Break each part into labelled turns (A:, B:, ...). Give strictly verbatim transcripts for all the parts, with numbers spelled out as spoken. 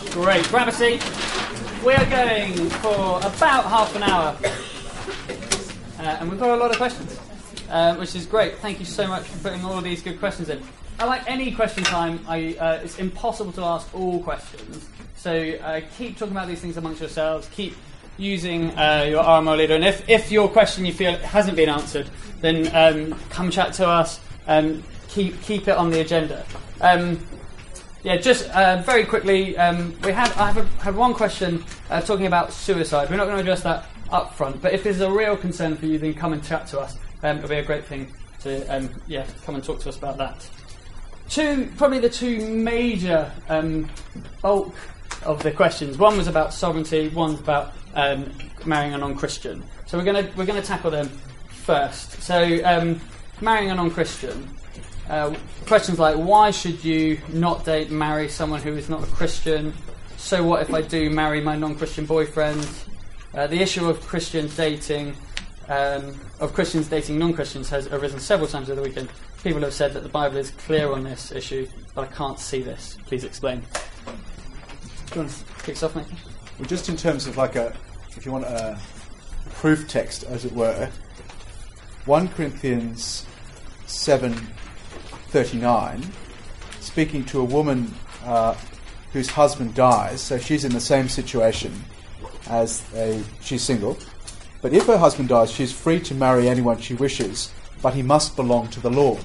A: Great, grab a seat. We are going for about half an hour, uh, and we've got a lot of questions, um, which is great. Thank you so much for putting all of these good questions in. I like any question time. I, uh, it's impossible to ask all questions, so uh, keep talking about these things amongst yourselves. Keep using uh, your R M O leader, and if, if your question you feel hasn't been answered, then um, come chat to us. Um, keep keep it on the agenda. Um, Yeah, just uh, very quickly, um, we had I have a, had one question uh, talking about suicide. We're not going to address that up front, but if this is a real concern for you, then come and chat to us. Um, it'll be a great thing to um, yeah come and talk to us about that. Two, probably the two major um, bulk of the questions. One was about sovereignty. One's about um, marrying a non-Christian. So we're going to we're going to tackle them first. So um, marrying a non-Christian. Uh, questions like, why should you not date, marry someone who is not a Christian? So what if I do marry my non-Christian boyfriend? Uh, the issue of Christians dating, um, of Christians dating non-Christians has arisen several times over the weekend. People have said that the Bible is clear on this issue, but I can't see this. Please explain. Do you want to kick us off, mate?
B: Well, just in terms of like a, if you want a proof text, as it were, First Corinthians seven thirty-nine, speaking to a woman uh, whose husband dies, so she's in the same situation as a, she's single, but if her husband dies, she's free to marry anyone she wishes, but he must belong to the Lord.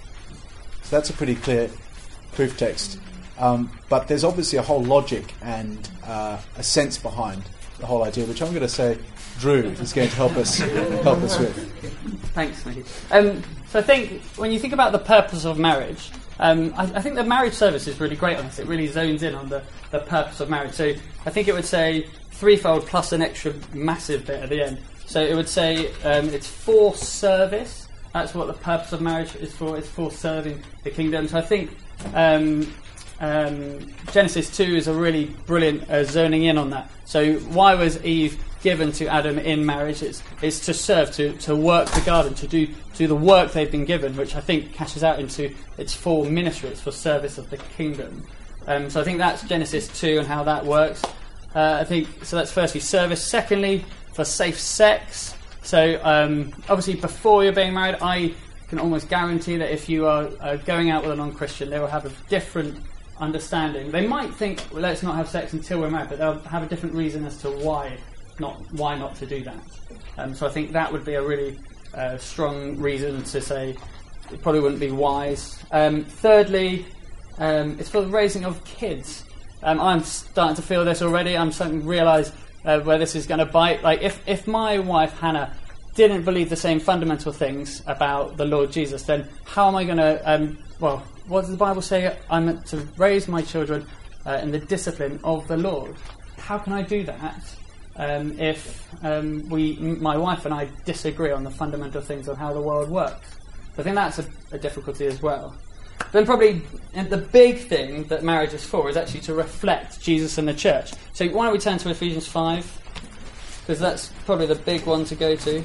B: So that's a pretty clear proof text. Um, but there's obviously a whole logic and uh, a sense behind the whole idea, which I'm going to say Drew is going to help us help us with.
A: Thanks, Mickey. Um, so I think when you think about the purpose of marriage, um, I, I think the marriage service is really great on this. It really zones in on the, the purpose of marriage. So I think it would say threefold plus an extra massive bit at the end. So it would say um, it's for service. That's what the purpose of marriage is for. It's for serving the kingdom. So I think um, um, Genesis two is a really brilliant uh, zoning in on that. So why was Eve given to Adam in marriage? It's, it's to serve, to, to work the garden, to do do the work they've been given, which I think cashes out into it's for ministry, it's for service of the kingdom. Um, so I think that's Genesis two and how that works. Uh, I think so. That's firstly service. Secondly, for safe sex. So um, obviously, before you're being married, I can almost guarantee that if you are uh, going out with a non-Christian, they will have a different understanding. They might think, well, let's not have sex until we're married, but they'll have a different reason as to why not why not to do that. Um, so I think that would be a really uh, strong reason to say it probably wouldn't be wise. Um, thirdly, um, it's for the raising of kids. Um, I'm starting to feel this already. I'm starting to realise uh, where this is going to bite. Like if, if my wife Hannah didn't believe the same fundamental things about the Lord Jesus, then how am I going to? Um, well, what does the Bible say? I'm meant to raise my children uh, in the discipline of the Lord. How can I do that um, if um, we, my wife and I, disagree on the fundamental things of how the world works? I think that's a, a difficulty as well. Then probably and the big thing that marriage is for is actually to reflect Jesus and the church. So why don't we turn to Ephesians five, because that's probably the big one to go to.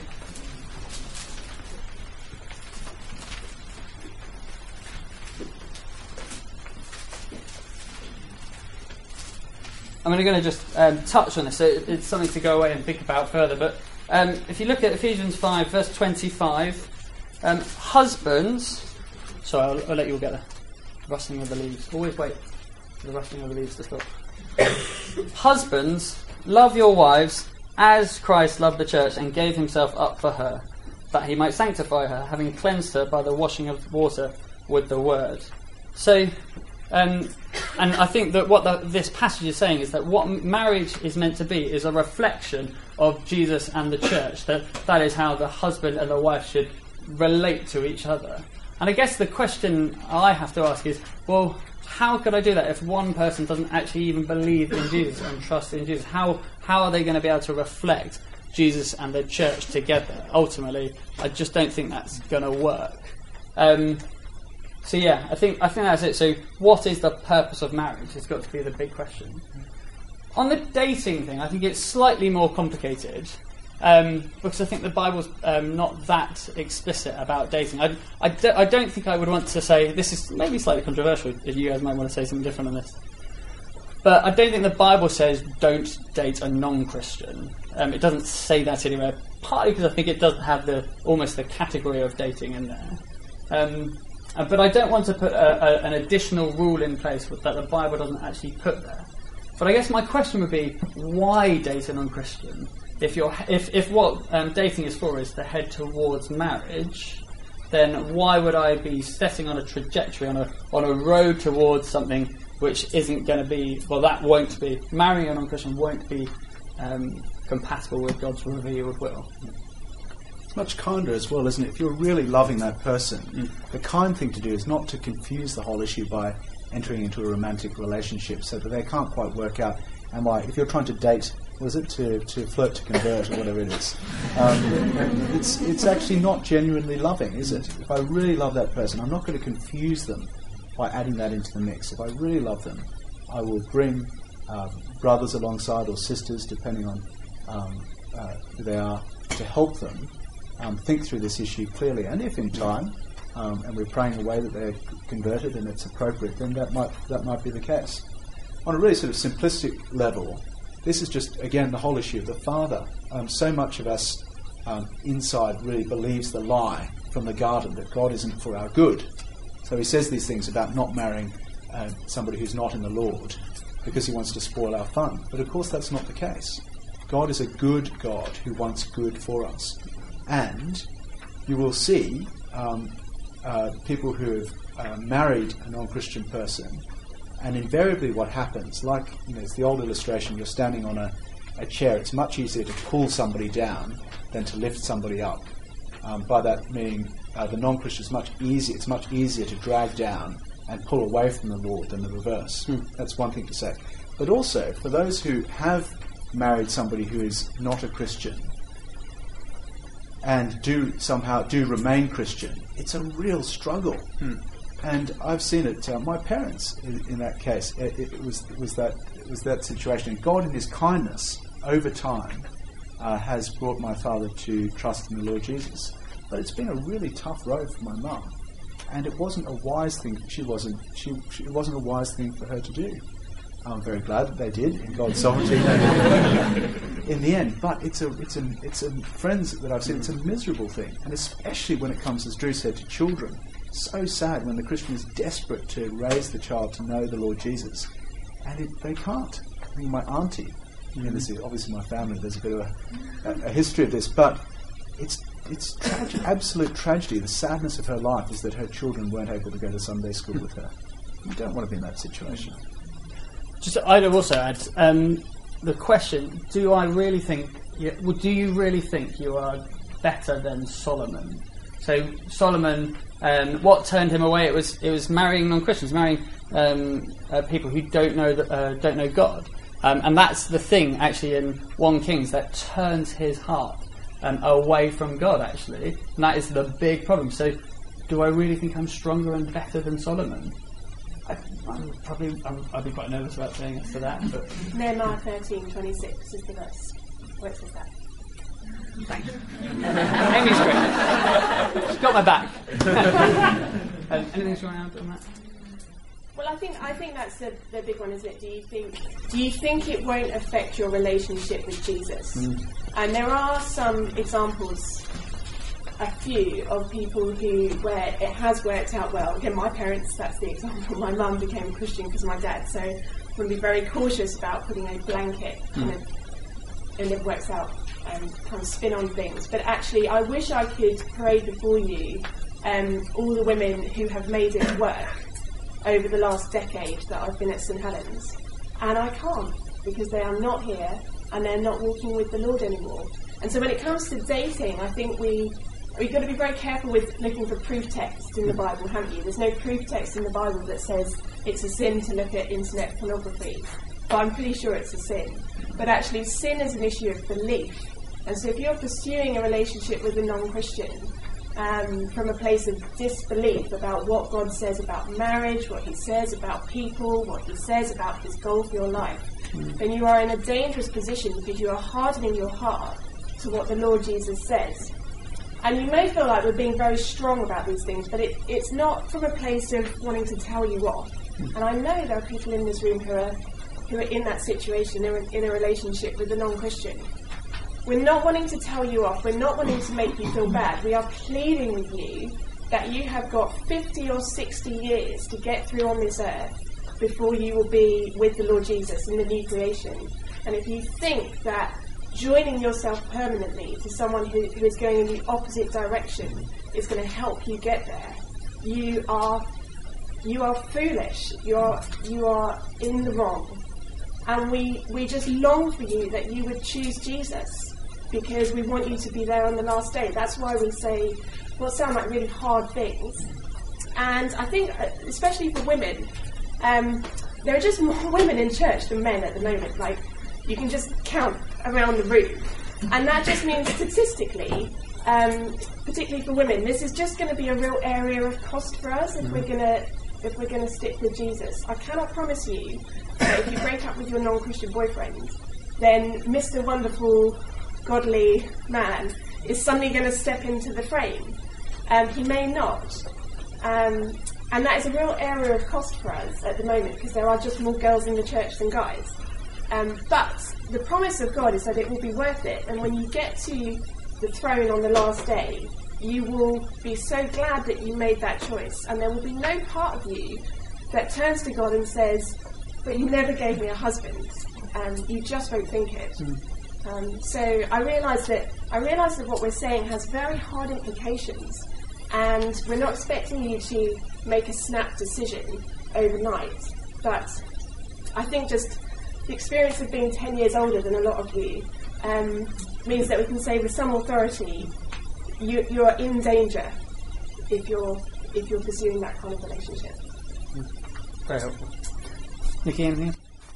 A: I'm only going to just um, touch on this, so it, it's something to go away and think about further. But um, if you look at Ephesians five, verse twenty-five, um, husbands... Sorry, I'll, I'll let you all get there. Rustling of the leaves. Always wait for the rustling of the leaves to stop. Husbands, love your wives as Christ loved the church and gave himself up for her, that he might sanctify her, having cleansed her by the washing of water with the word. So... Um, and I think that what the, this passage is saying is that what marriage is meant to be is a reflection of Jesus and the church. That that is how the husband and the wife should relate to each other. And I guess the question I have to ask is, well, how could I do that if one person doesn't actually even believe in Jesus and trust in Jesus? How how are they going to be able to reflect Jesus and the church together? Ultimately, I just don't think that's going to work. Um, So yeah, I think I think that's it. So what is the purpose of marriage? It's got to be the big question. On the dating thing, I think it's slightly more complicated um, because I think the Bible's um, not that explicit about dating. I, I, do, I don't think I would want to say, this is maybe slightly controversial, if you guys might want to say something different on this. but I don't think the Bible says don't date a non-Christian. Um, it doesn't say that anywhere, partly because I think it doesn't have the almost the category of dating in there. Um, uh, but I don't want to put a, a, an additional rule in place with, that the Bible doesn't actually put there. But I guess my question would be, why date a non-Christian? If you're, if, if what um, dating is for is to head towards marriage, then why would I be setting on a trajectory, on a on a road towards something which isn't going to be, well, that won't be, marrying a non-Christian won't be um, compatible with God's revealed will.
B: It's much kinder as well, isn't it? If you're really loving that person, mm. the kind thing to do is not to confuse the whole issue by entering into a romantic relationship so that they can't quite work out, am I, if you're trying to date, was it to, to flirt to convert or whatever it is, um, it's it's actually not genuinely loving, is it? If I really love that person, I'm not going to confuse them by adding that into the mix. If I really love them, I will bring uh, brothers alongside or sisters, depending on um, uh, who they are, to help them um, think through this issue clearly. And if in time, um, and we're praying away that they're converted and it's appropriate, then that might that might be the case. On a really sort of simplistic level, this is just, again, the whole issue of the Father. Um, so much of us um, inside really believes the lie from the garden that God isn't for our good. So he says these things about not marrying uh, somebody who's not in the Lord because he wants to spoil our fun. But of course that's not the case. God is a good God who wants good for us. And you will see um, uh, people who have uh, married a non-Christian person, and invariably what happens, like, you know, it's the old illustration, you're standing on a, a chair, it's much easier to pull somebody down than to lift somebody up. Um, by that meaning, uh, the non-Christian is much easier, it's much easier to drag down and pull away from the Lord than the reverse. Hmm. That's one thing to say. But also, for those who have married somebody who is not a Christian and do somehow do remain Christian, it's a real struggle. Hmm. And I've seen it. Uh, my parents, in, in that case, it, it was it was that it was that situation. And God, in His kindness, over time, uh, has brought my father to trust in the Lord Jesus. But it's been a really tough road for my mum, and it wasn't a wise thing. She wasn't. She, she it wasn't a wise thing for her to do. I'm very glad that they did in God's sovereignty in the end. But it's a it's a it's a friends that I've seen. It's a miserable thing, and especially when it comes, as Drew said, to children. So sad when the Christian is desperate to raise the child to know the Lord Jesus, and it, they can't. I mean, my auntie, mm-hmm. and this is obviously my family, there's a bit of a, a, a history of this, but it's it's trage- absolute tragedy. The sadness of her life is that her children weren't able to go to Sunday school with her. You don't want to be in that situation.
A: Just, I'd also add um, the question: do I really think? You, do you really think you are better than Solomon? So Solomon. Um, what turned him away? It was it was marrying non-Christians, marrying um, uh, people who don't know the, uh, don't know God, um, and that's the thing actually in First Kings that turns his heart um, away from God actually, and that is the big problem. So, do I really think I'm stronger and better than Solomon? I, I'm probably I'm, I'd be quite nervous about saying yes to that. But
C: Nehemiah thirteen twenty-six is the verse where it says that.
A: Thanks. Amy's great. She's got my back. um, anything else you want to add on that?
C: Well, I think I think that's the, the big one, isn't it? Do you think do you think it won't affect your relationship with Jesus? Mm. And there are some examples, a few, of people who where it has worked out well. Again, my parents, that's the example. My mum became a Christian because of my dad, so I'm going to be very cautious about putting a blanket kind mm. of, and it works out. And kind of spin on things, but actually I wish I could parade before you um, all the women who have made it work over the last decade that I've been at St Helens, and I can't because they are not here and they're not walking with the Lord anymore. And so when it comes to dating, I think we we've got to be very careful with looking for proof text in the Bible, haven't you? There's no proof text in the Bible that says it's a sin to look at internet pornography, but I'm pretty sure it's a sin. But actually sin is an issue of belief. And so if you're pursuing a relationship with a non-Christian um, from a place of disbelief about what God says about marriage, what He says about people, what He says about His goal for your life, mm. then you are in a dangerous position because you are hardening your heart to what the Lord Jesus says. And you may feel like we're being very strong about these things, but it, it's not from a place of wanting to tell you off. Mm. And I know there are people in this room who are who are in that situation, are in a relationship with a non-Christian. We're not wanting to tell you off. We're not wanting to make you feel bad. We are pleading with you that you have got fifty or sixty years to get through on this earth before you will be with the Lord Jesus in the new creation. And if you think that joining yourself permanently to someone who, who is going in the opposite direction is going to help you get there, you are you are foolish. You are you are in the wrong. And we, we just long for you that you would choose Jesus, because we want you to be there on the last day. That's why we say what sound like really hard things. And I think, especially for women, um, there are just more women in church than men at the moment. Like, you can just count around the room. And that just means statistically, um, particularly for women, this is just going to be a real area of cost for us if we're going to if we're going to stick with Jesus. I cannot promise you that if you break up with your non-Christian boyfriend, then Mister Wonderful, godly man is suddenly going to step into the frame. Um, he may not. Um, and that is a real area of cost for us at the moment, because there are just more girls in the church than guys. Um, but the promise of God is that it will be worth it. And when you get to the throne on the last day, you will be so glad that you made that choice. And there will be no part of you that turns to God and says, but you never gave me a husband. Um, you just won't think it. Mm. Um, so I realise that I realise that what we're saying has very hard implications, and we're not expecting you to make a snap decision overnight. But I think just the experience of being ten years older than a lot of you um, means that we can say with some authority, you, you are in danger if you're if you're pursuing that kind of relationship.
A: Mm. Very helpful. Nikki, anything?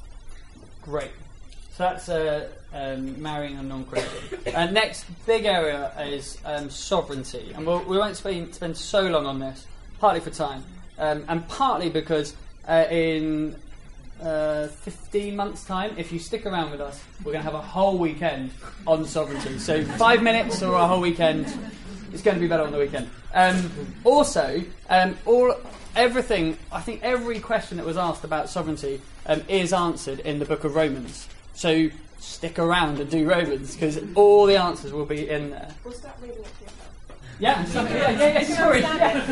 A: Great. So that's uh, um, marrying a non-Christian. uh, next big area is um, sovereignty. And we'll, we won't spend, spend so long on this, partly for time, um, and partly because uh, in uh, fifteen months' time, if you stick around with us, we're going to have a whole weekend on sovereignty. So five minutes or a whole weekend, it's going to be better on the weekend. Um, also, um, all... Everything, I think every question that was asked about sovereignty um, is answered in the book of Romans. So stick around and do Romans, because all the answers will be in there.
C: We'll start reading it to yourself.
A: Yeah, so, yeah, yeah, yeah, sorry. Yeah.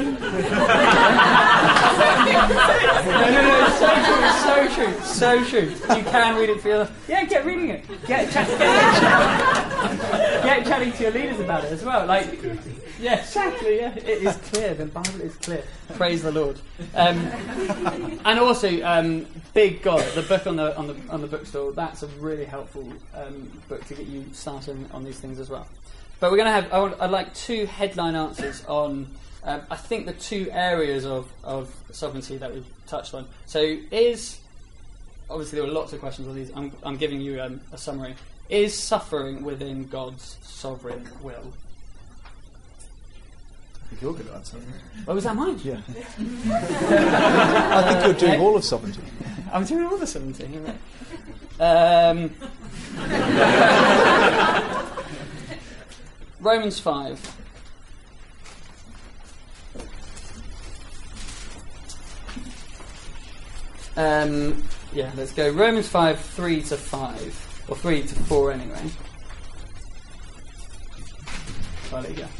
A: no, no, no, it's so true, it's so true, so true. You can read it for your... Yeah, get reading it. Get, chat, get, get chatting to your leaders about it as well. Like, yeah, exactly, yeah. It is clear, the Bible is clear. Praise the Lord. Um, and also, um, Big God, the book on the on the on the bookstore, that's a really helpful um, book to get you started on these things as well. But we're going to have, I want, I'd like two headline answers on, um, I think, the two areas of, of sovereignty that we've touched on. So is, obviously there were lots of questions on these, I'm, I'm giving you um, a summary. Is suffering within God's sovereign will?
B: I think you're going to answer.
A: Oh, was that mine?
B: Yeah. I think you're doing all of sovereignty.
A: I'm doing all the sovereignty. Um... Romans five. Um, yeah, let's go. Romans five, three to five. Or three to four anyway. Oh, there you go.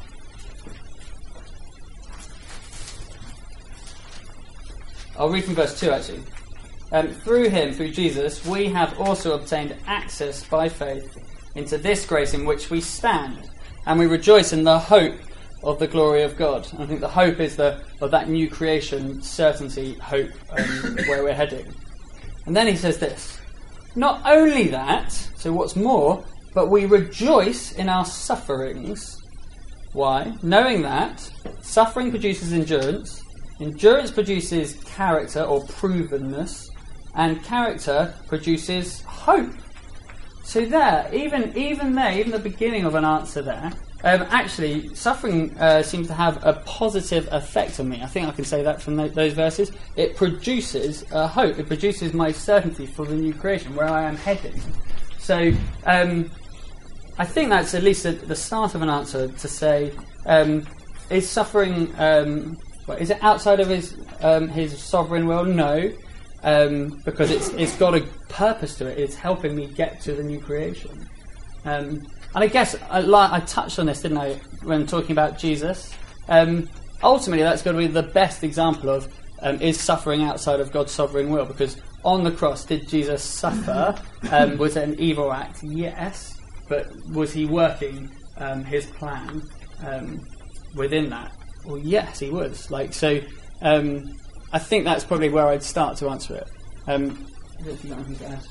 A: I'll read from verse two actually. Um, through him, through Jesus, we have also obtained access by faith into this grace in which we stand, and we rejoice in the hope of the glory of God. I think the hope is the of that new creation, certainty, hope, um, where we're heading. And then he says this, not only that, so what's more, but we rejoice in our sufferings. Why? Knowing that suffering produces endurance, endurance produces character or provenness, and character produces hope. So there, even even there, even the beginning of an answer there, um, actually, suffering uh, seems to have a positive effect on me. I think I can say that from th- those verses. It produces uh, hope. It produces my certainty for the new creation, where I am heading. So um, I think that's at least a, the start of an answer to say, um, is suffering, um, what, is it outside of his um, his sovereign will? No. um, because it's it's got a purpose to it. It's helping me get to the new creation. Um, and I guess I, I touched on this, didn't I, when talking about Jesus? Um, ultimately, that's going to be the best example of um, is suffering outside of God's sovereign will, because on the cross, did Jesus suffer? Um, was it an evil act? Yes. But was he working um, his plan um, within that? Well, yes, he was. Like so, um, I think that's probably where I'd start to answer it. Um, I don't think you've got anything to ask.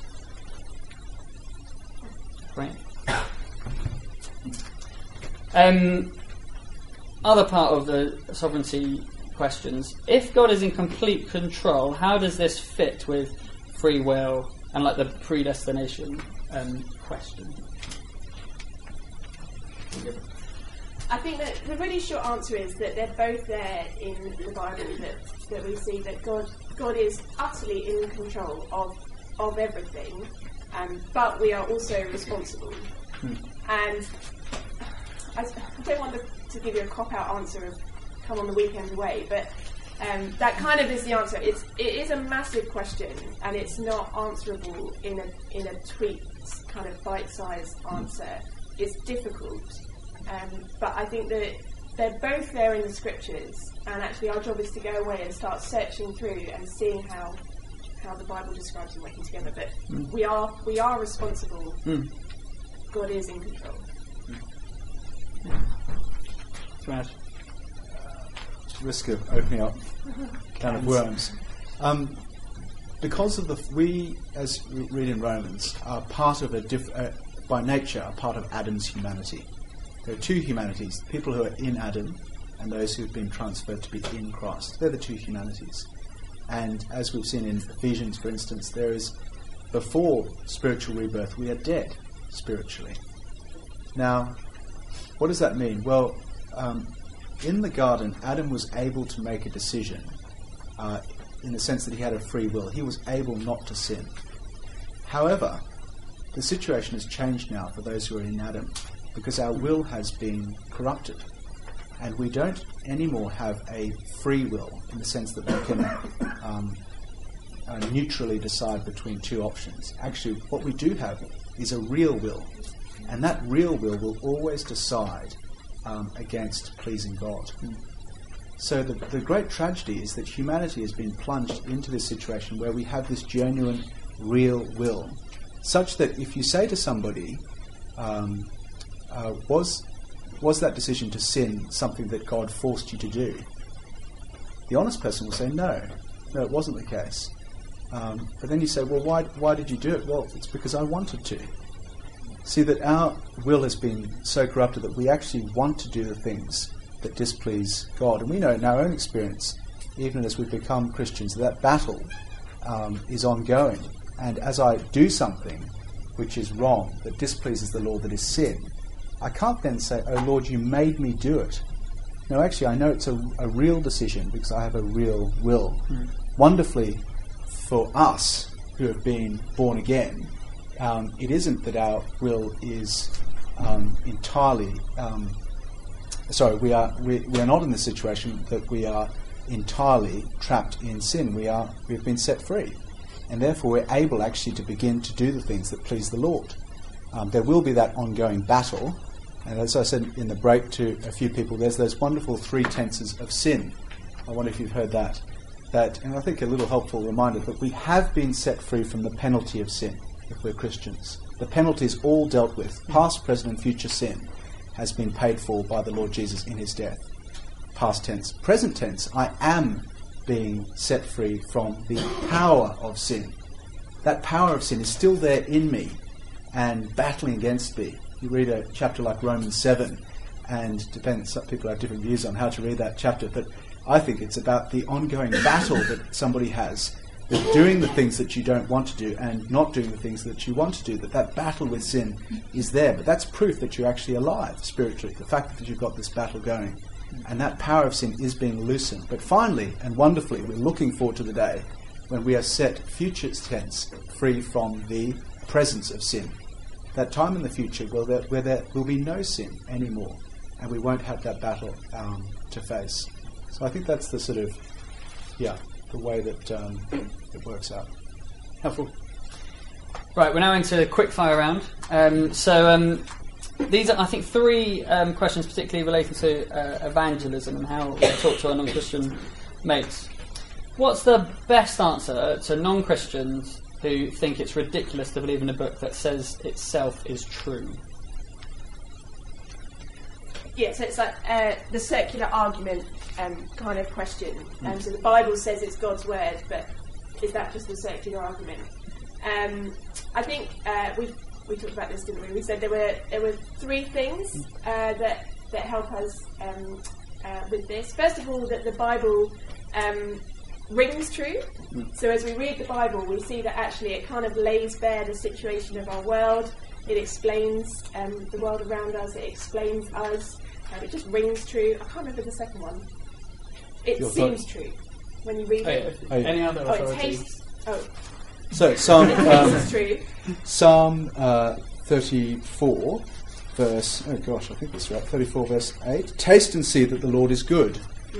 A: Right. Um, other part of the sovereignty questions. If God is in complete control, how does this fit with free will and like the predestination um, question?
C: I think that the really short answer is that they're both there in the Bible, that, that we see that God God is utterly in control of of everything, um, but we are also responsible. Hmm. And I, I don't want to, to give you a cop-out answer of come on the weekend away, but um, that kind of is the answer. It's it is a massive question, and it's not answerable in a in a tweaked kind of bite-sized answer. It's difficult, um, but I think that they're both there in the scriptures, and actually our job is to go away and start searching through and seeing how how the Bible describes them working together. But mm. we are we are responsible. Mm. God is in control.
B: Right. Risk of opening up can of worms. Um, because of the we, as we read in Romans, are part of a diff, uh, by nature, are part of Adam's humanity. There are two humanities: people who are in Adam, and those who have been transferred to be in Christ. They're the two humanities. And as we've seen in Ephesians, for instance, there is before spiritual rebirth, we are dead spiritually. Now, what does that mean? Well, um, in the garden, Adam was able to make a decision uh, in the sense that he had a free will. He was able not to sin. However, the situation has changed now for those who are in Adam, because our will has been corrupted. And we don't anymore have a free will in the sense that we can um, uh, neutrally decide between two options. Actually, what we do have is a real will. And that real will will always decide um, against pleasing God. Mm. So the, the great tragedy is that humanity has been plunged into this situation where we have this genuine, real will, such that if you say to somebody, um, uh, was was that decision to sin something that God forced you to do? The honest person will say, no, no, it wasn't the case. Um, but then you say, well, why why did you do it? Well, it's because I wanted to. See, that our will has been so corrupted that we actually want to do the things that displease God. And we know in our own experience, even as we become Christians, that battle um, is ongoing. And as I do something which is wrong, that displeases the Lord, that is sin, I can't then say, oh Lord, you made me do it. No, actually, I know it's a, a real decision because I have a real will. Mm. Wonderfully, for us who have been born again, Um, it isn't that our will is um, entirely. Um, sorry, we are we, we are not in the situation that we are entirely trapped in sin. We are we've been set free, and therefore we're able actually to begin to do the things that please the Lord. Um, there will be that ongoing battle, and as I said in the break to a few people, there's those wonderful three tenses of sin. I wonder if you've heard that. That, and I think a little helpful reminder that we have been set free from the penalty of sin. If we're Christians, the penalty is all dealt with. Past, present, and future sin has been paid for by the Lord Jesus in his death. Past tense. Present tense, I am being set free from the power of sin. That power of sin is still there in me and battling against me. You read a chapter like Romans seven, and depends, some people have different views on how to read that chapter, but I think it's about the ongoing battle that somebody has, that doing the things that you don't want to do and not doing the things that you want to do, that that battle with sin is there. But that's proof that you're actually alive spiritually, the fact that you've got this battle going. And that power of sin is being loosened. But finally and wonderfully, we're looking forward to the day when we are set, future tense, free from the presence of sin. That time in the future where there, where there will be no sin anymore, and we won't have that battle um, to face. So I think that's the sort of, yeah, the way that um, it works out. Helpful.
A: Right, we're now into quick fire round. Um, so um, these are, I think, three um, questions particularly relating to uh, evangelism and how we talk to our non-Christian mates. What's the best answer to non-Christians who think it's ridiculous to believe in a book that says itself is true?
C: Yeah, so it's like uh, the circular argument um, kind of question. Um, so the Bible says it's God's word, but is that just a circular argument? Um, I think uh, we we talked about this, didn't we? We said there were there were three things uh, that that help us um, uh, with this. First of all, that the Bible um, rings true. So as we read the Bible, we see that actually it kind of lays bare the situation of our world. It explains um, the world around us. It explains us. Um, it just rings true. I can't remember the second one. It
B: Your
C: seems
B: thought?
C: true when you read
A: Oh,
C: it.
A: yeah. Any other
C: Oh, it
A: authorities?
C: tastes. Oh,
B: So Psalm
C: it
B: um,
C: tastes true.
B: Psalm uh, thirty-four, verse oh gosh, I think that's right. Thirty-four, verse eight. Taste and see that the Lord is good.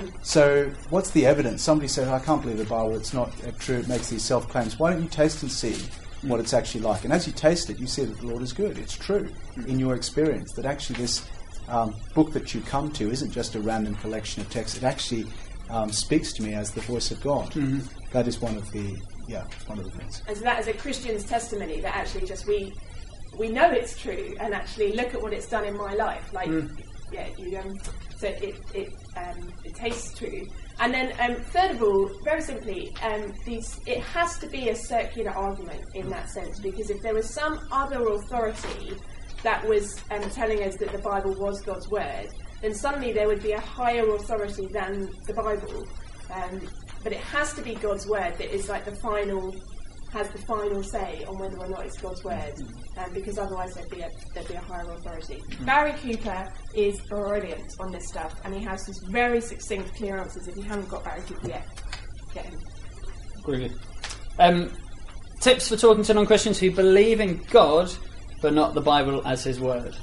B: So, what's the evidence? Somebody says, "I can't believe the Bible. It's not uh, true. It makes these self-claims." Why don't you taste and see what it's actually like? And as you taste it, you see that the Lord is good. It's true in your experience that actually this um, book that you come to isn't just a random collection of texts. It actually um, speaks to me as the voice of God. Mm-hmm. That is one of the yeah one of the things.
C: And so that is a Christian's testimony that actually just we we know it's true, and actually look at what it's done in my life. Like mm. yeah, you um, so it it um, it tastes true. And then, um, third of all, very simply, um, these, it has to be a circular argument in that sense, because if there was some other authority that was um, telling us that the Bible was God's word, then suddenly there would be a higher authority than the Bible. Um, but it has to be God's word that is like the final, has the final say on whether or not it's God's word, um, because otherwise there'd be a there'd be a higher authority. Barry Cooper is brilliant on this stuff, and he has some very succinct, clear answers. If you haven't got Barry Cooper yet, get him.
A: Really. Um, tips for talking to non-Christians who believe in God but not the Bible as His word.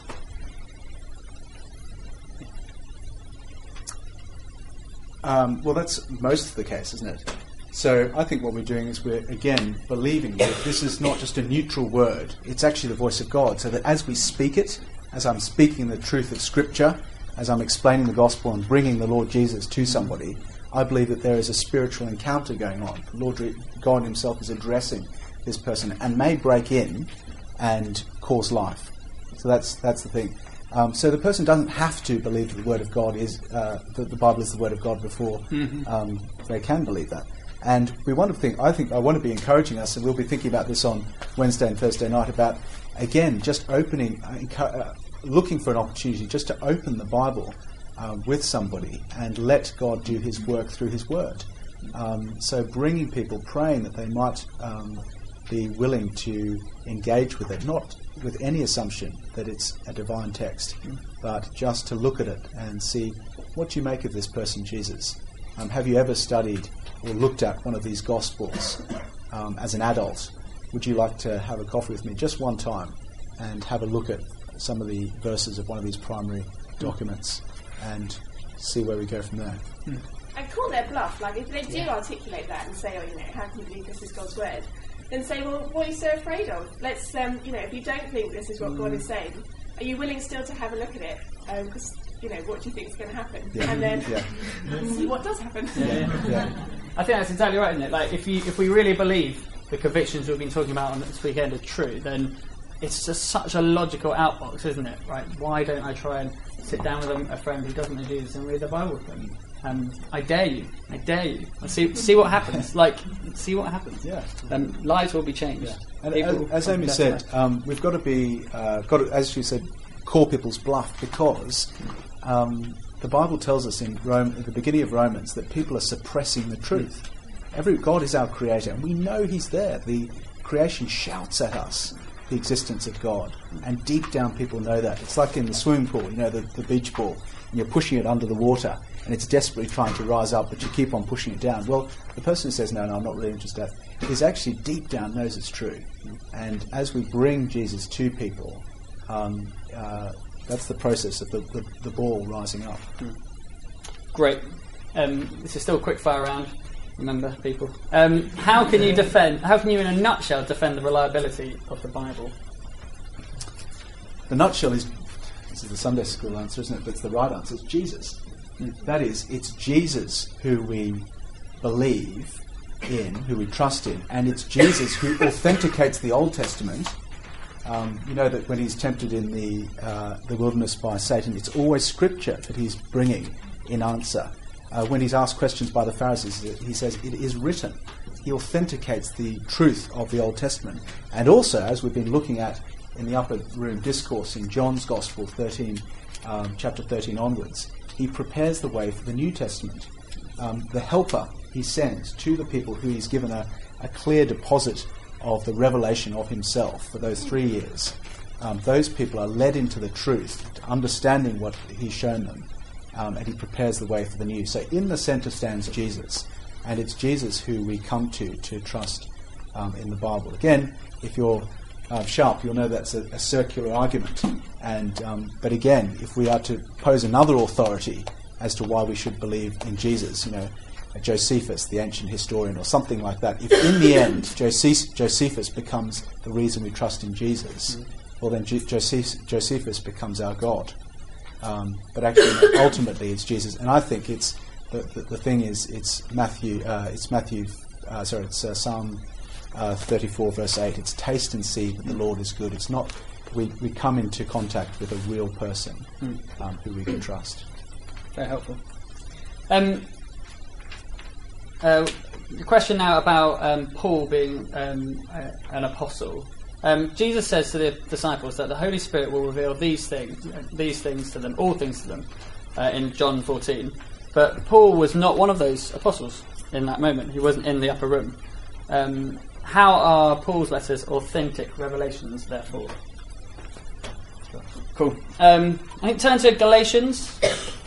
B: Um, well, that's most of the case, isn't it? So I think what we're doing is we're, again, believing that this is not just a neutral word. It's actually the voice of God. So that as we speak it, as I'm speaking the truth of Scripture, as I'm explaining the gospel and bringing the Lord Jesus to somebody, I believe that there is a spiritual encounter going on. The Lord God Himself is addressing this person and may break in and cause life. So that's that's the thing. Um, so the person doesn't have to believe that the Word of God is uh, that the Bible is the Word of God before mm-hmm. um, they can believe that. And we want to think. I think I want to be encouraging us, and we'll be thinking about this on Wednesday and Thursday night. About again, just opening, uh, uh, looking for an opportunity just to open the Bible uh, with somebody and let God do His work through His Word. Um, so bringing people, praying that they might um, be willing to engage with it, not with any assumption that it's a divine text, but just to look at it and see what you make of this person, Jesus. Um, have you ever studied or looked at one of these Gospels um, as an adult? Would you like to have a coffee with me just one time and have a look at some of the verses of one of these primary documents and see where we go from there?
C: Mm. And call their bluff. Like, if they do yeah. articulate that and say, oh, you know, how can you believe this is God's word? Then say, well, what are you so afraid of? Let's, um, you know, if you don't think this is what mm. God is saying, are you willing still to have a look at it? Because, um, you know, what do you think is going to happen?
B: Yeah.
C: And then
B: yeah.
C: see what does happen.
A: Yeah, yeah. yeah. I think that's exactly right, isn't it? Like, if you if we really believe the convictions we've been talking about on this weekend are true, then it's just such a logical outbox, isn't it? Right? Why don't I try and sit down with a, a friend who doesn't know Jesus and read the Bible with them? Um, I dare you. I dare you. See, see what happens. Like, see what happens.
B: Yeah.
A: Um, lives will be changed.
B: Yeah. And as, as Amy said, um, we've got to be, uh, got to, as she said, call people's bluff, because um, the Bible tells us in Rome, at the beginning of Romans, that people are suppressing the truth. Every God is our creator, and we know He's there. The creation shouts at us the existence of God, and deep down people know that. It's like in the swimming pool, you know, the, the beach ball, and you're pushing it under the water, and it's desperately trying to rise up, but you keep on pushing it down. Well, the person who says, no, no, I'm not really interested, is actually deep down knows it's true. And as we bring Jesus to people, um, uh, that's the process of the, the, the ball rising up.
A: Great. Um, this is still a quick fire round. Remember, people. Um, how can you defend? How can you, in a nutshell, defend the reliability of the Bible?
B: The nutshell is, this is the Sunday school answer, isn't it? But it's the right answer. It's Jesus. Mm. That is, it's Jesus who we believe in, who we trust in, and it's Jesus who authenticates the Old Testament. Um, you know that when he's tempted in the uh, the wilderness by Satan, it's always Scripture that he's bringing in answer. Uh, when he's asked questions by the Pharisees, he says, it is written. He authenticates the truth of the Old Testament. And also, as we've been looking at in the upper room discourse in John's Gospel, thirteen, um, chapter thirteen onwards, he prepares the way for the New Testament. Um, the helper he sends to the people who he's given a, a clear deposit of the revelation of himself for those three years. Um, those people are led into the truth, to understanding what he's shown them. Um, and he prepares the way for the new. So in the centre stands Jesus, and it's Jesus who we come to to trust um, in the Bible. Again, if you're uh, sharp, you'll know that's a, a circular argument. And um, but again, if we are to pose another authority as to why we should believe in Jesus, you know, Josephus, the ancient historian, or something like that, if in the end Joseph, Josephus becomes the reason we trust in Jesus, mm. well then J- Joseph, Josephus becomes our God. Um, but actually, ultimately, it's Jesus, and I think it's the, the, the thing is it's Matthew. Uh, it's Matthew. Uh, sorry, it's uh, Psalm uh, thirty-four, verse eight. It's taste and see that the Lord is good. It's not we, we come into contact with a real person mm. um, who we can trust.
A: Very helpful. Um, uh, the question now about um, Paul being um, a, an apostle. Um, Jesus says to the disciples that the Holy Spirit will reveal these things, these things to them, all things to them, uh, in John fourteen. But Paul was not one of those apostles in that moment. He wasn't in the upper room. Um, how are Paul's letters authentic revelations, therefore?
B: Cool.
A: Um, I think turn to Galatians.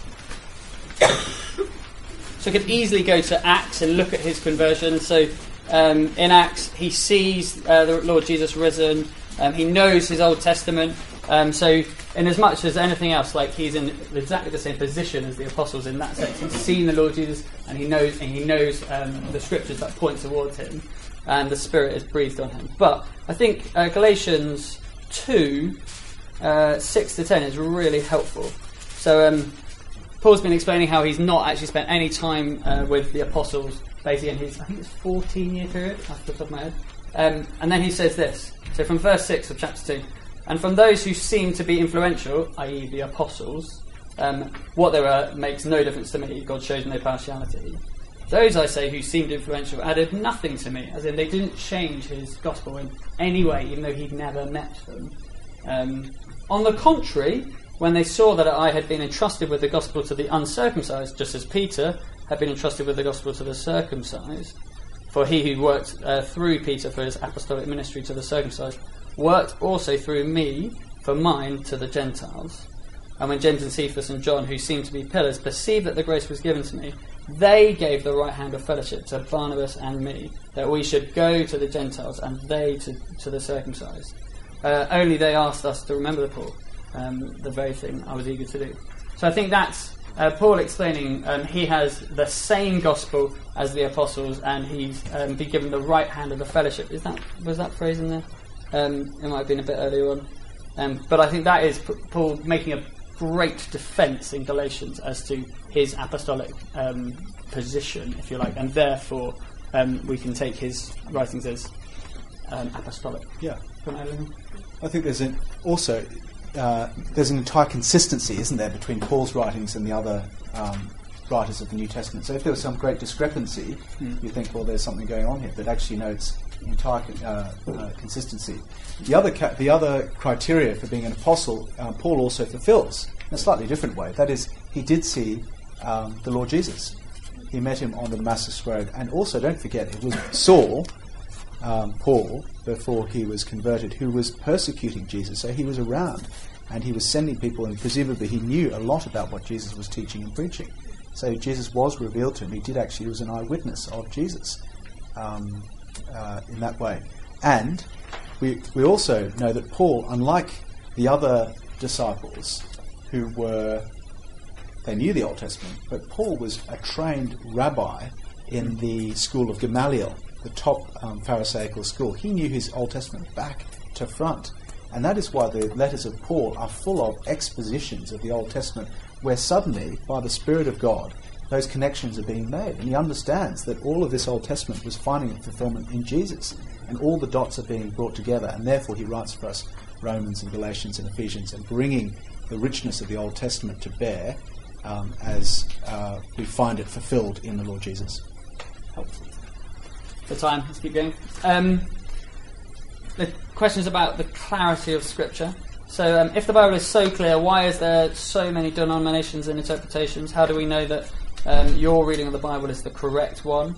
A: So we could easily go to Acts and look at his conversion. So um, in Acts, he sees uh, the Lord Jesus risen. Um, he knows his Old Testament. Um, so in as much as anything else, like he's in exactly the same position as the apostles in that sense. He's seen the Lord Jesus, and he knows and he knows um, the scriptures that point towards him, and the Spirit is breathed on him. But I think uh, Galatians two, uh, six to ten is really helpful. So um, Paul's been explaining how he's not actually spent any time uh, with the apostles, basically in his, I think it's fourteen year period, off the top of my head. Um, and then he says this, so from verse six of chapter two, and from those who seem to be influential, that is the apostles, um, what they were makes no difference to me, God shows no partiality. Those, I say, who seemed influential added nothing to me, as in they didn't change his gospel in any way, even though he'd never met them. Um, on the contrary, when they saw that I had been entrusted with the gospel to the uncircumcised, just as Peter had been entrusted with the gospel to the circumcised, for he who worked uh, through Peter for his apostolic ministry to the circumcised, worked also through me for mine to the Gentiles. And when James and Cephas and John, who seemed to be pillars, perceived that the grace was given to me, they gave the right hand of fellowship to Barnabas and me, that we should go to the Gentiles and they to, to the circumcised. Uh, only they asked us to remember the poor, um, the very thing I was eager to do. So I think that's uh, Paul explaining um, he has the same gospel as the apostles, and he's um, been given the right hand of the fellowship. Is that was that phrase in there? Um, it might have been a bit earlier on. Um, but I think that is P- Paul making a great defence in Galatians as to his apostolic um, position, if you like, and therefore um, we can take his writings as um, apostolic.
B: Yeah. I think there's an, also uh, there's an entire consistency, isn't there, between Paul's writings and the other um, writers of the New Testament. So if there was some great discrepancy, mm. you think, well, there's something going on here. But actually, no, it's entire uh, uh, consistency. The other ca- the other criteria for being an apostle, uh, Paul also fulfills in a slightly different way. That is, he did see um, the Lord Jesus. He met him on the Damascus Road. And also, don't forget, it was Saul, um, Paul, before he was converted, who was persecuting Jesus. So he was around, and he was sending people, and presumably he knew a lot about what Jesus was teaching and preaching. So Jesus was revealed to him. He did actually, he was an eyewitness of Jesus. Um, Uh, in that way. And we we also know that Paul, unlike the other disciples who were, they knew the Old Testament, but Paul was a trained rabbi in the school of Gamaliel, the top um, Pharisaical school. He knew his Old Testament back to front. And that is why the letters of Paul are full of expositions of the Old Testament, where suddenly, by the Spirit of God, those connections are being made. And he understands that all of this Old Testament was finding its fulfillment in Jesus. And all the dots are being brought together. And therefore he writes for us Romans and Galatians and Ephesians, and bringing the richness of the Old Testament to bear um, as uh, we find it fulfilled in the Lord Jesus.
A: Helpful. For time, let's keep going. Um, the questions about the clarity of Scripture. So um, if the Bible is so clear, why is there so many denominations and interpretations? How do we know that um, your reading of the Bible is the correct one?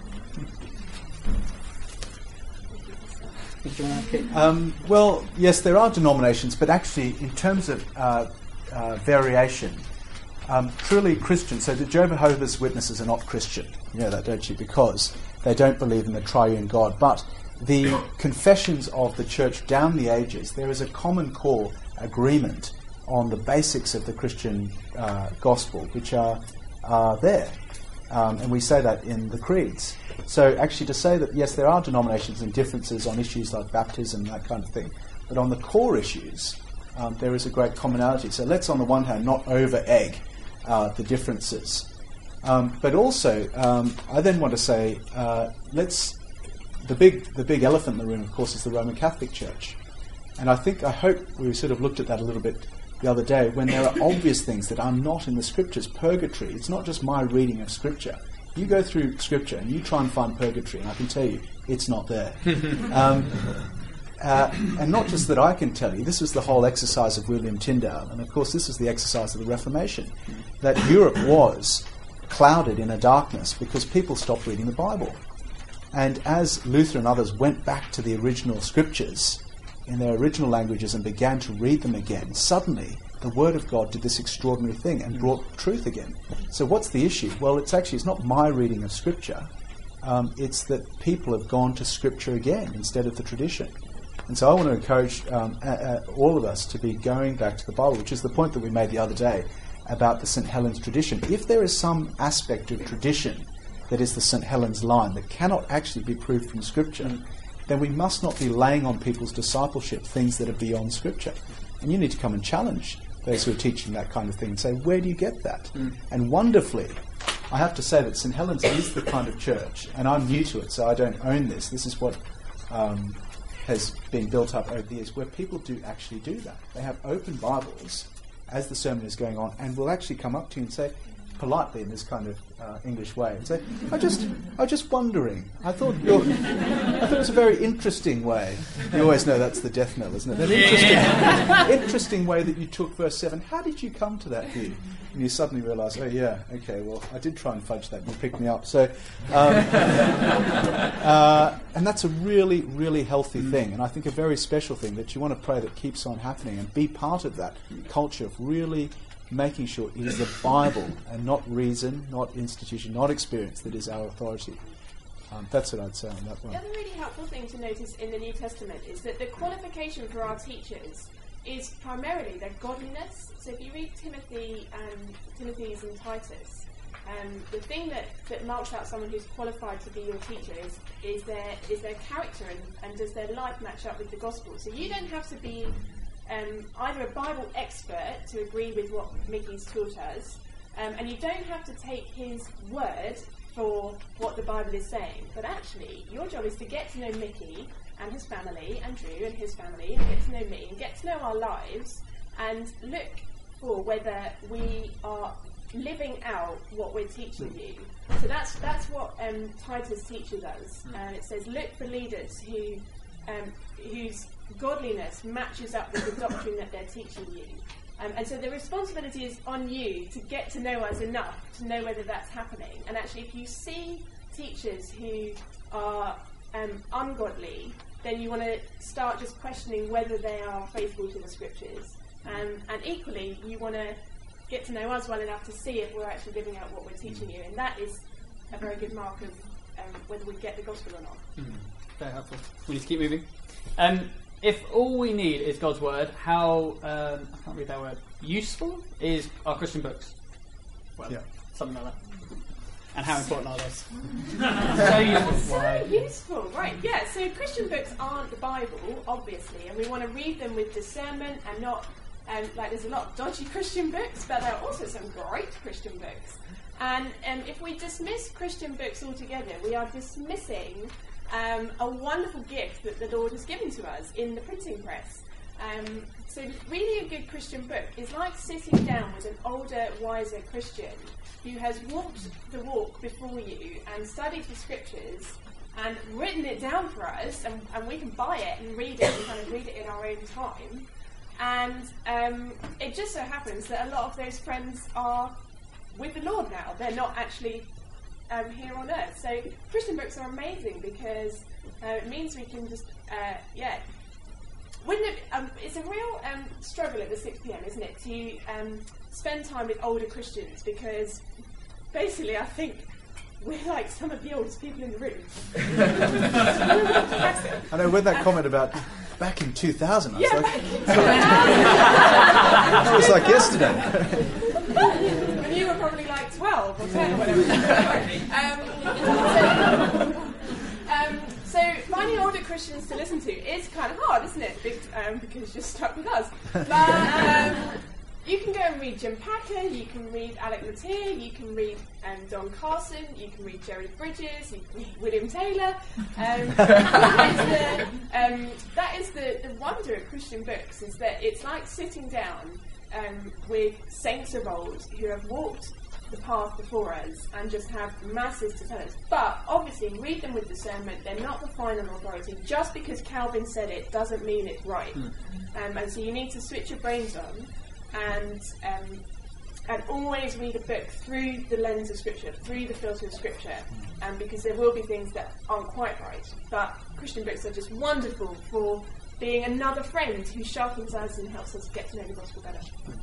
B: Um, well, yes, there are denominations, but actually, in terms of uh, uh, variation, um, truly Christian. So the Jehovah's Witnesses are not Christian. You know that, don't you? Because they don't believe in the triune God. But the confessions of the church down the ages, there is a common core agreement on the basics of the Christian uh, gospel, which are, are there. Um, and we say that in the creeds. So actually to say that, yes, there are denominations and differences on issues like baptism and that kind of thing, but on the core issues, um, there is a great commonality. So let's, on the one hand, not over-egg uh, the differences. Um, but also, um, I then want to say, uh, let's... The big, the big elephant in the room, of course, is the Roman Catholic Church. And I think, I hope we sort of looked at that a little bit the other day, when there are obvious things that are not in the Scriptures. Purgatory, it's not just my reading of Scripture. You go through Scripture and you try and find purgatory, and I can tell you, it's not there. um, uh, and not just that I can tell you, this was the whole exercise of William Tyndale, and of course this was the exercise of the Reformation, that Europe was clouded in a darkness because people stopped reading the Bible. And as Luther and others went back to the original Scriptures in their original languages and began to read them again, suddenly the Word of God did this extraordinary thing and brought truth again. So what's the issue? Well, it's actually it's not my reading of Scripture. Um, it's that people have gone to Scripture again instead of the tradition. And so I want to encourage um, uh, uh, all of us to be going back to the Bible, which is the point that we made the other day about the Saint Helens tradition. If there is some aspect of tradition that is the Saint Helens line that cannot actually be proved from Scripture, mm. then we must not be laying on people's discipleship things that are beyond Scripture. And you need to come and challenge those who are teaching that kind of thing and say, where do you get that? Mm. And wonderfully, I have to say that Saint Helens is the kind of church, and I'm new to it, so I don't own this. This is what um, has been built up over the years, where people do actually do that. They have open Bibles as the sermon is going on, and will actually come up to you and say, politely in this kind of uh, English way, and say, I just, I was just wondering. I thought your, I thought it was a very interesting way. You always know that's the death knell, isn't it? An interesting, interesting way that you took verse seven. How did you come to that view? And you suddenly realise, oh yeah, okay, well, I did try and fudge that, and you picked me up. So, um, uh, and that's a really, really healthy mm. thing, and I think a very special thing that you want to pray that keeps on happening and be part of that culture of really making sure it is the Bible and not reason, not institution, not experience that is our authority. Um, that's what I'd say on that one.
C: The other really helpful thing to notice in the New Testament is that the qualification for our teachers is primarily their godliness. So if you read Timothy and Timothy's and Titus, um, the thing that, that marks out someone who's qualified to be your teacher is, is their is their character and, and does their life match up with the gospel. So you don't have to be Um, either a Bible expert to agree with what Mickey's taught us, um, and you don't have to take his word for what the Bible is saying, but actually your job is to get to know Mickey and his family, and Drew and his family, and get to know me, and get to know our lives, and look for whether we are living out what we're teaching you. So that's that's what um, Titus teaches us, and it says, look for leaders who um, whose godliness matches up with the doctrine that they're teaching you. Um, and so the responsibility is on you to get to know us enough to know whether that's happening. And actually, if you see teachers who are um, ungodly, then you want to start just questioning whether they are faithful to the Scriptures. Um, and equally, you want to get to know us well enough to see if we're actually living out what we're teaching you. And that is a very good mark of um, whether we get the gospel or not.
A: Mm, very helpful. We need to keep moving. Um, If all we need is God's word, how, um, I can't read that word, useful is our Christian books? Well,
B: yeah.
A: something like that. and how important are those? So useful.
C: So useful, right? Yeah. So Christian books aren't the Bible, obviously, and we want to read them with discernment and not. Um, like there's a lot of dodgy Christian books, but there are also some great Christian books. And um, if we dismiss Christian books altogether, we are dismissing um, a wonderful gift that the Lord has given to us in the printing press. Um, so reading a good Christian book is like sitting down with an older, wiser Christian who has walked the walk before you and studied the scriptures and written it down for us, and, and we can buy it and read it and kind of read it in our own time. And um, it just so happens that a lot of those friends are with the Lord now. They're not actually um, here on earth. So Christian books are amazing because uh, it means we can just, uh, yeah. Wouldn't it, um, it's a real um, struggle at the six p.m, isn't it, to um, spend time with older Christians, because basically I think we're like some of the oldest people in the room.
B: I know, when that comment about back in two thousand, I was
C: yeah,
B: like,
C: back in two thousand.
B: it was like yesterday.
C: And you were probably like twelve or ten or whatever. um, so, um, so finding older Christians to listen to is kind of hard, isn't it? Be- um, because you're stuck with us. But um, you can go and read Jim Packer, you can read Alec Motyer, you can read um, Don Carson, you can read Jerry Bridges, you can read William Taylor. Um, that is, the, um, that is the, the wonder of Christian books, is that it's like sitting down um, with saints of old who have walked the path before us and just have masses to tell us. But obviously read them with discernment. They're not the final authority. Just because Calvin said it doesn't mean it's right. Mm. Um, and so you need to switch your brains on and um, and always read a book through the lens of Scripture, through the filter of Scripture, um, because there will be things that aren't quite right. But Christian books are just wonderful for being another friend who sharpens us and helps us get to know the gospel better.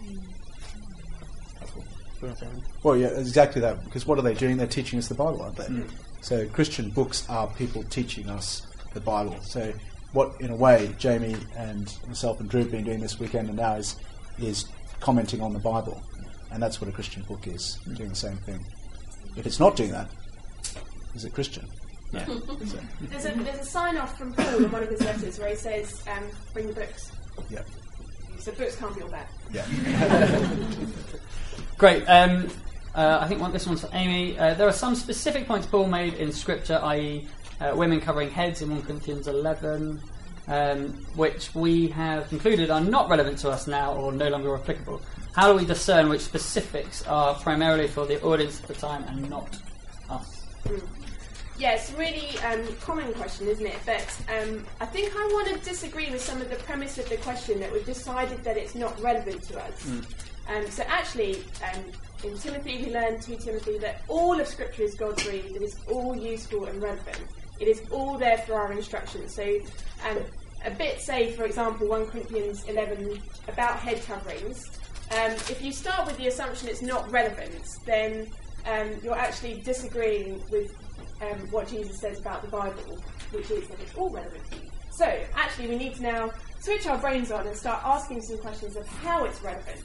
B: Well, yeah, exactly that. Because what are they doing? They're teaching us the Bible, aren't they? Mm. So Christian books are people teaching us the Bible. So what, in a way, Jamie and myself and Drew have been doing this weekend and now is is commenting on the Bible. And that's what a Christian book is, doing the same thing. If it's not doing that, is it Christian?
A: Yeah.
B: So.
C: There's a there's a sign off from Paul in one of his letters where he says, um, "Bring the books."
B: Yeah.
C: So books can't be all bad.
B: Yeah.
A: Great. Um, uh, I think one, this one's for Amy. Uh, there are some specific points Paul made in Scripture, that is, uh, women covering heads in First Corinthians eleven, um, which we have concluded are not relevant to us now or no longer applicable. How do we discern which specifics are primarily for the audience at the time and not us?
C: Mm. Yeah, it's a really um, common question, isn't it? But um, I think I want to disagree with some of the premise of the question, that we've decided that it's not relevant to us. Mm. Um, so actually, um, in Timothy we learned, Second Timothy, that all of Scripture is God-breathed, it is all useful and relevant. It is all there for our instruction. So um, a bit, say, for example, First Corinthians eleven, about head coverings. Um, if you start with the assumption it's not relevant, then um, you're actually disagreeing with um, what Jesus says about the Bible, which is that it's all relevant to you. So actually we need to now switch our brains on and start asking some questions of how it's relevant.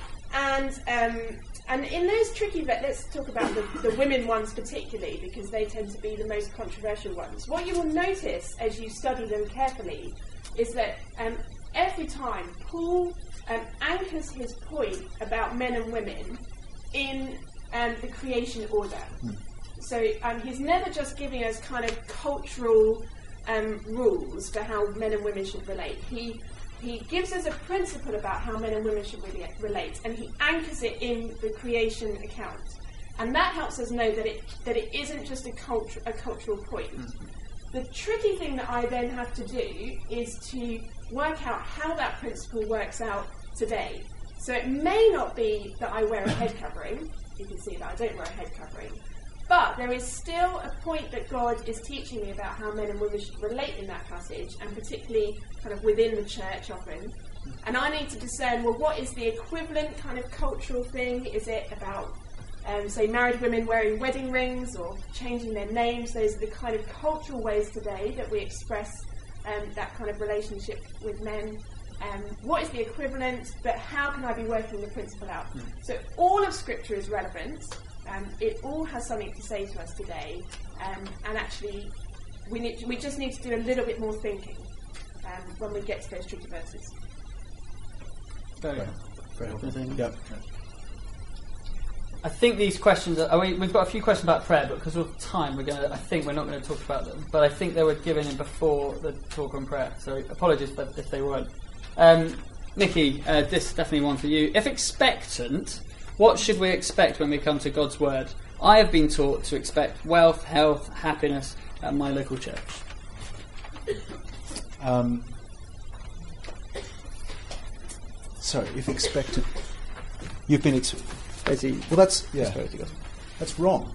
C: And um, and in those tricky, let's talk about the, the women ones particularly, because they tend to be the most controversial ones. What you will notice as you study them carefully is that um, every time Paul um, anchors his point about men and women in um, the creation order. Mm. So um, he's never just giving us kind of cultural um, rules for how men and women should relate. He He gives us a principle about how men and women should really relate, and he anchors it in the creation account. And that helps us know that it that it isn't just a, cultu- a cultural point. Mm-hmm. The tricky thing that I then have to do is to work out how that principle works out today. So it may not be that I wear a head covering. You can see that I don't wear a head covering. But there is still a point that God is teaching me about how men and women should relate in that passage, and particularly kind of within the church often. And I need to discern, well, what is the equivalent kind of cultural thing? Is it about, um, say, married women wearing wedding rings or changing their names? Those are the kind of cultural ways today that we express um, that kind of relationship with men. Um, what is the equivalent, but how can I be working the principle out? Mm. So all of Scripture is relevant. Um, it all has something to say to us today, um, and actually, we need, we just need to do a little bit more thinking um, when we get to those tricky verses.
A: Very
B: Very, very helpful. Yep.
A: I think these questions are, oh, we, we've got a few questions about prayer, but because of time, we're going to. I think we're not going to talk about them. But I think they were given in before the talk on prayer, so apologies if, if they weren't. Um, Nikki, uh, this is definitely one for you. If expectant, what should we expect when we come to God's word? I have been taught to expect wealth, health, happiness at my local church.
B: Um, sorry, if expectant, you've been. Ex- well, that's yeah, that's wrong.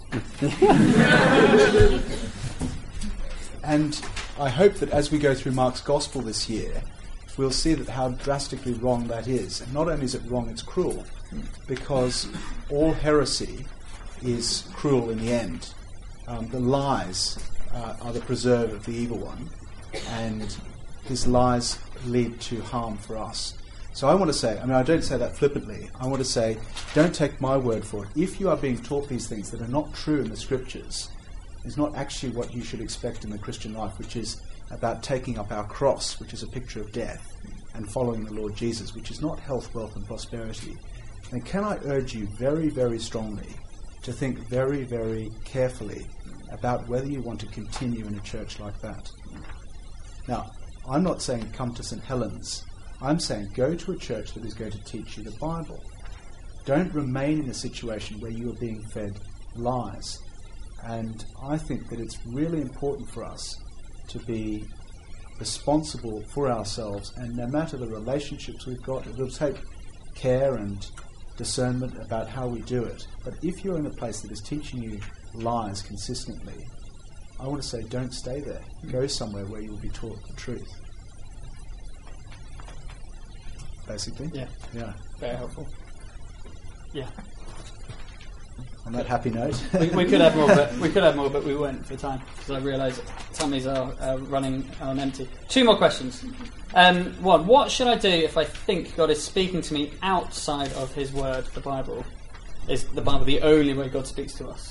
B: And I hope that as we go through Mark's Gospel this year, we'll see that how drastically wrong that is. And not only is it wrong, it's cruel, because all heresy is cruel in the end. Um, the lies uh, are the preserve of the evil one, and his lies lead to harm for us. So I want to say, I mean, I don't say that flippantly. I want to say, don't take my word for it. If you are being taught these things that are not true in the Scriptures, it's not actually what you should expect in the Christian life, which is about taking up our cross, which is a picture of death, and following the Lord Jesus, which is not health, wealth, and prosperity. And can I urge you very, very strongly to think very, very carefully about whether you want to continue in a church like that. Now, I'm not saying come to Saint Helens. I'm saying go to a church that is going to teach you the Bible. Don't remain in a situation where you are being fed lies. And I think that it's really important for us to be responsible for ourselves, and no matter the relationships we've got, it will take care and discernment about how we do it. But if you're in a place that is teaching you lies consistently, I want to say don't stay there. Go somewhere where you will be taught the truth. Basically.
A: Yeah.
B: Yeah.
A: Very helpful. Yeah.
B: On that happy note.
A: we, we could have more, but we could have more, but we won't for time because I realise tummies are uh, running on empty. Two more questions. Um, one: what should I do if I think God is speaking to me outside of His Word, the Bible? Is the Bible the only way God speaks to us?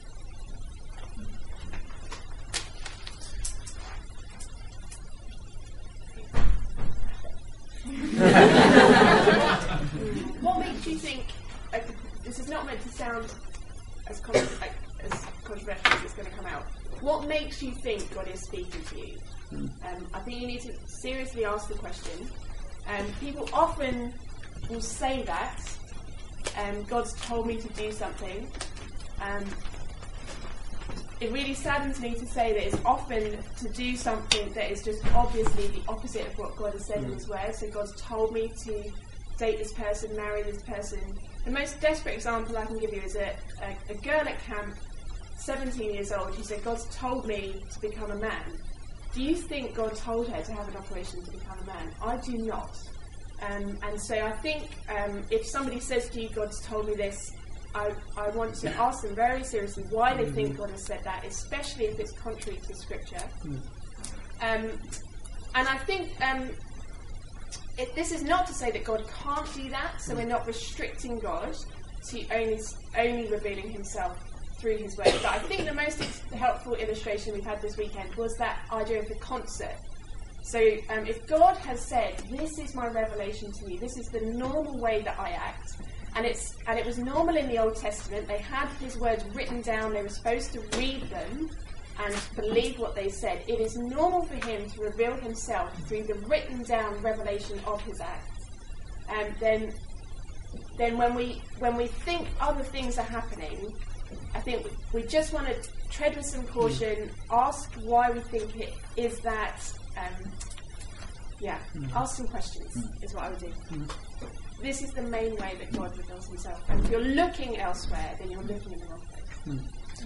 C: What makes you think? Uh, this is not meant to sound as, con- as controversial as it's going to come out. What makes you think God is speaking to you? Um, I think you need to seriously ask the question. Um, people often will say that um, God's told me to do something. Um, it really saddens me to say that it's often to do something that is just obviously the opposite of what God has said in His Word. So God's told me to date this person, marry this person. The most desperate example I can give you is a, a, a girl at camp, seventeen years old, who said, God's told me to become a man. Do you think God told her to have an operation to become a man? I do not. Um, and so I think um, if somebody says to you, God's told me this, I, I want to ask them very seriously why they think God has said that, especially if it's contrary to Scripture. Um, and I think um, it, this is not to say that God can't do that, so we're not restricting God to only only revealing Himself through His Word. But I think the most helpful illustration we've had this weekend was that idea of the concert. So um, if God has said, this is my revelation to you, this is the normal way that I act, and it's and it was normal in the Old Testament, they had His words written down, they were supposed to read them and believe what they said. It is normal for Him to reveal Himself through the written down revelation of His act. And then then when we when we think other things are happening, I think we just want to tread with some caution, ask why we think it is that, um, yeah, ask some questions is what I would do. This is the main way that God reveals Himself. And if you're looking elsewhere, then you're looking in the wrong place.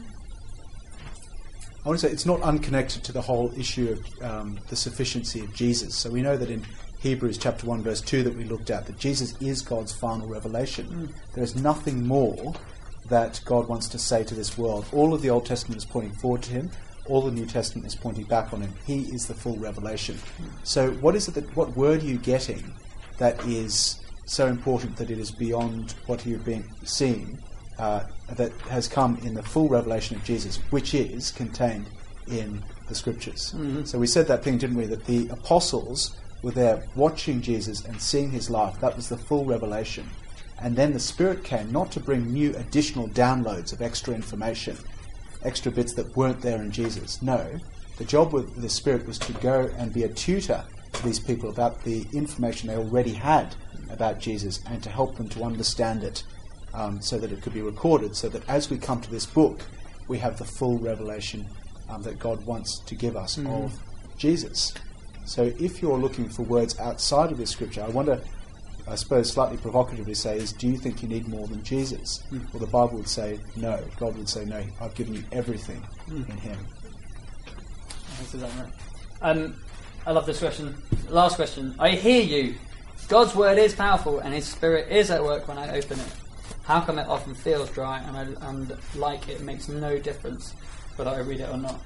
B: I want to say it's not unconnected to the whole issue of um, the sufficiency of Jesus. So we know that in Hebrews chapter one verse two that we looked at, that Jesus is God's final revelation. Mm. There is nothing more that God wants to say to this world. All of the Old Testament is pointing forward to Him. All the New Testament is pointing back on Him. He is the full revelation. Mm. So what is it that, what word are you getting that is so important that it is beyond what you've been seeing uh, that has come in the full revelation of Jesus, which is contained in the Scriptures. Mm-hmm. So we said that thing, didn't we, that the apostles were there watching Jesus and seeing his life. That was the full revelation. And then the Spirit came not to bring new additional downloads of extra information, extra bits that weren't there in Jesus. No, the job of the Spirit was to go and be a tutor to these people about the information they already had about Jesus and to help them to understand it um, so that it could be recorded, so that as we come to this book, we have the full revelation um, that God wants to give us mm. of Jesus. So if you're looking for words outside of this scripture, I wonder, I suppose slightly provocatively say, is do you think you need more than Jesus? Mm. Well, the Bible would say no. God would say, no, I've given you everything mm. in him.
A: Um, I love this question. Last question. I hear you. God's word is powerful and his Spirit is at work when I open it. How come it often feels dry and, I, and like it makes no difference whether I read it or not?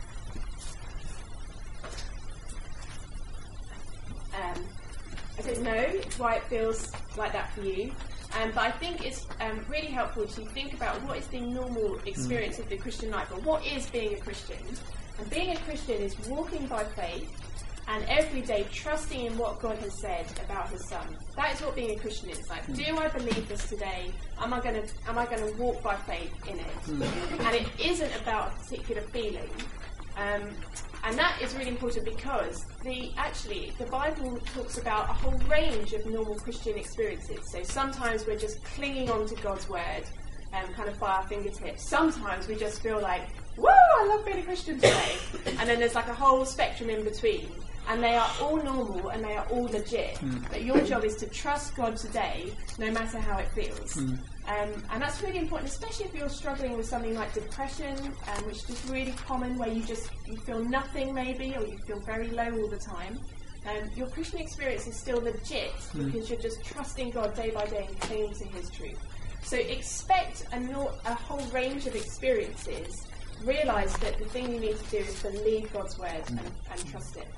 C: Um, I don't know why it feels like that for you, um, but I think it's um, really helpful to think about what is the normal experience mm. of the Christian life, or what is being a Christian. And being a Christian is walking by faith and every day trusting in what God has said about his Son. That is what being a Christian is like. Mm. Do I believe this today? Am I going to am I going to walk by faith in it? Mm. And it isn't about a particular feeling. Um, and that is really important because the actually the Bible talks about a whole range of normal Christian experiences. So sometimes we're just clinging on to God's word, um, kind of by our fingertips. Sometimes we just feel like, woo, I love being a Christian today. And then there's like a whole spectrum in between. And they are all normal and they are all legit. Mm. But your job is to trust God today, no matter how it feels. Mm. Um, and that's really important, especially if you're struggling with something like depression, um, which is just really common, where you just you feel nothing maybe, or you feel very low all the time. Um, your Christian experience is still legit mm. because you're just trusting God day by day and clinging to his truth. So expect a, no- a whole range of experiences. Realise that the thing you need to do is believe God's word mm. and, and trust it.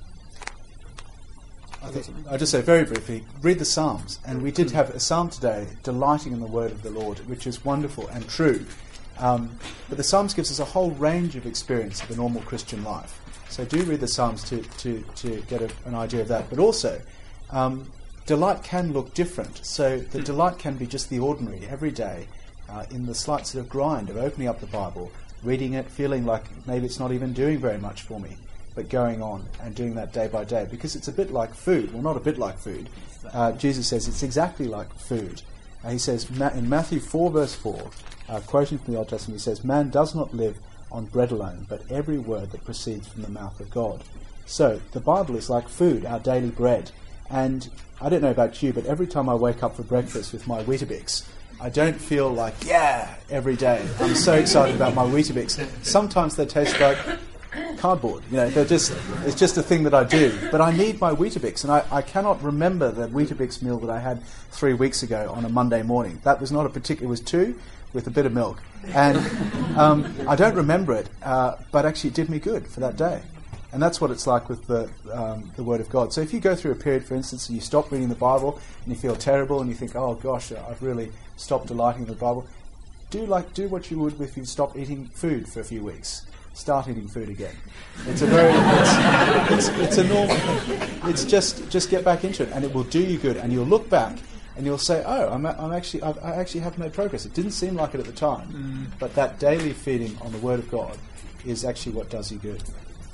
B: I think, I'll just say very briefly, read the Psalms. And we did have a psalm today, delighting in the word of the Lord, which is wonderful and true. Um, but the Psalms gives us a whole range of experience of the normal Christian life. So do read the Psalms to, to, to get a, an idea of that. But also, um, delight can look different. So the delight can be just the ordinary, every day, uh, in the slight sort of grind of opening up the Bible, reading it, feeling like maybe it's not even doing very much for me, but going on and doing that day by day, because it's a bit like food. Well, not a bit like food. Uh, Jesus says it's exactly like food. Uh, he says ma- in Matthew four verse four, uh, quoting from the Old Testament, he says, "Man does not live on bread alone, but every word that proceeds from the mouth of God." So the Bible is like food, our daily bread. And I don't know about you, but every time I wake up for breakfast with my Weetabix, I don't feel like, yeah, every day. I'm so excited about my Weetabix. Sometimes they taste like cardboard, you know, they're just, it's just a thing that I do. But I need my Weetabix, and I, I cannot remember the Weetabix meal that I had three weeks ago on a Monday morning. That was not a particular, it was two with a bit of milk. And um, I don't remember it, uh, but actually it did me good for that day. And that's what it's like with the um, the Word of God. So if you go through a period, for instance, and you stop reading the Bible, and you feel terrible, and you think, oh gosh, I've really stopped delighting in the Bible, do like do what you would if you stopped eating food for a few weeks. Start eating food again. It's a very, it's, it's, it's a normal thing. It's just, just get back into it, and it will do you good. And you'll look back, and you'll say, "Oh, I'm, I'm actually, I've, I actually have made progress." It didn't seem like it at the time, mm. but that daily feeding on the Word of God is actually what does you good.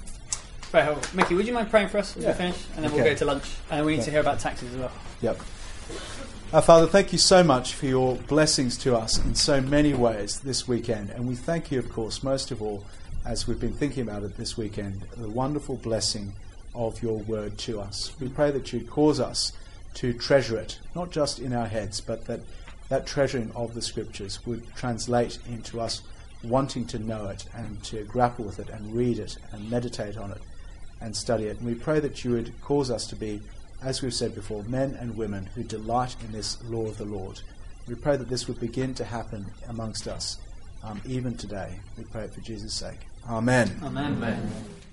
A: Very helpful. Mickey, would you mind praying for us as
B: yeah.
A: we finish, and then
B: okay.
A: we'll go to lunch, and we need
B: okay.
A: to hear about taxes as well.
B: Yep. Our Father, thank you so much for your blessings to us in so many ways this weekend, and we thank you, of course, most of all, as we've been thinking about it this weekend, the wonderful blessing of your word to us. We pray that you'd cause us to treasure it, not just in our heads, but that that treasuring of the Scriptures would translate into us wanting to know it and to grapple with it and read it and meditate on it and study it. And we pray that you would cause us to be, as we've said before, men and women who delight in this law of the Lord. We pray that this would begin to happen amongst us, um, even today. We pray it for Jesus' sake. Amen.
A: Amen. Amen.